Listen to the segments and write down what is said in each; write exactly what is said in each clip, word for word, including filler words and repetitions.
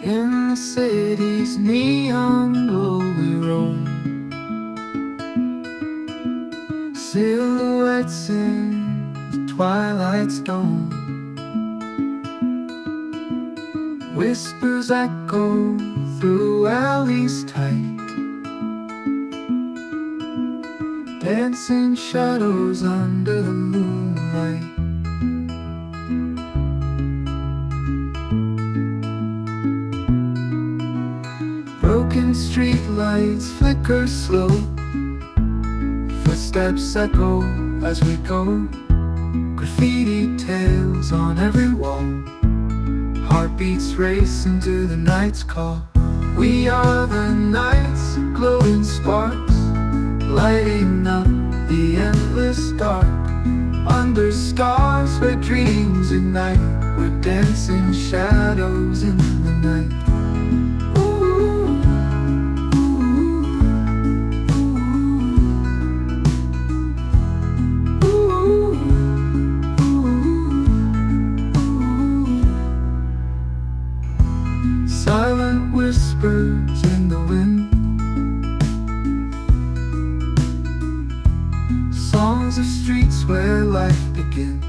In the city's neon glow we roam, silhouettes in the twilight's dome. Whispers echo through alleys tight, dancing shadows under the moonlight. Broken streetlights flicker slow, footsteps echo as we go. Graffiti tales on every wall, heartbeats race into the night's call. We are the night's glowing sparks, lighting up the endless dark. Under stars where dreams ignite, we're dancing shadows in the night. Silent whispers in the wind, songs of streets where life begins,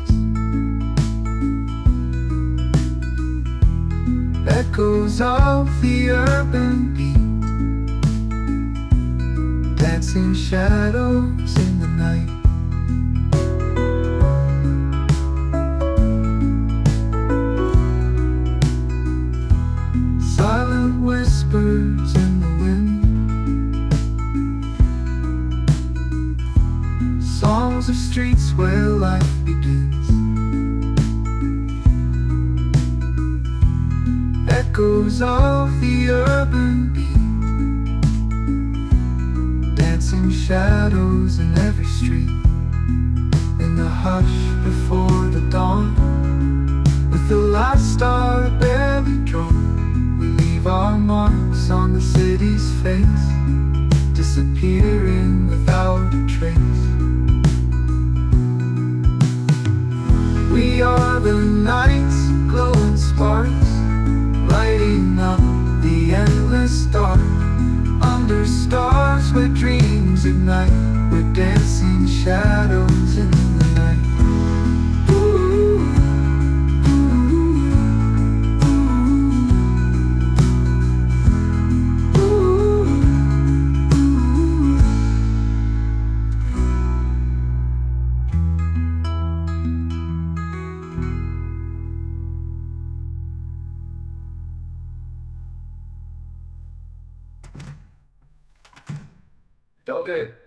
echoes of the urban beat, dancing shadows in the night. Silent whispers in the wind, songs of streets where life begins, echoes of the urban beat, dancing shadows in every street. In the hush before the dawn, with the last star barely drawn, our marks on the city's face, disappearing without a trace. We are the night's glowing sparks, lighting up the endless dark. Under stars where dreams ignite, we're dancing shadows in the night. Okay.